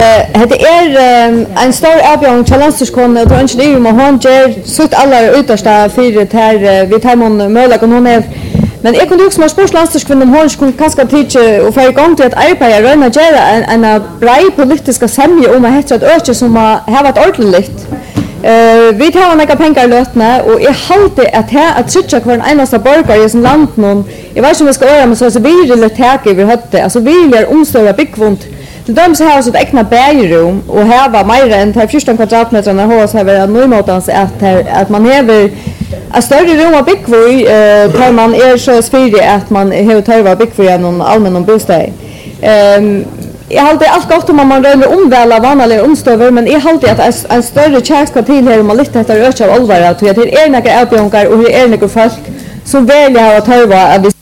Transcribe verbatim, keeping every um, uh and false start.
Det är en stor avgång till landslagskonne och då önskar det med hon ger sutt alla yttersta fyra här vi tar man möjligt hon är men jag kunde också med sportlandslagskvinnor hon skulle kanske teacher och få igång till att arbeta röna göra en en bred politiska sämje om att heter ett öke som har varit ordentligt. Eh vi tar några pengar lötna och jag håller att här att sitta kvar en enasta borgare i som land någon jag vet inte om jag ska göra men så så vi vill ta över hade alltså vi vill omstöra byggvont. Till dem så har så ett egna bergrum och här var mer än fjorton kvadratmeter när hos har varit normalt att att man häver ett större rum att bygga i tar man är så spyrig att man har tagit bygga i någon allmän bostad. Ehm jag håller allt gott om man rör omväla vanliga omstöver men jag håller att en större chans ska till här om man lite efter öka av allvar att det är några avbjörningar och det är några folk som väljer att ta att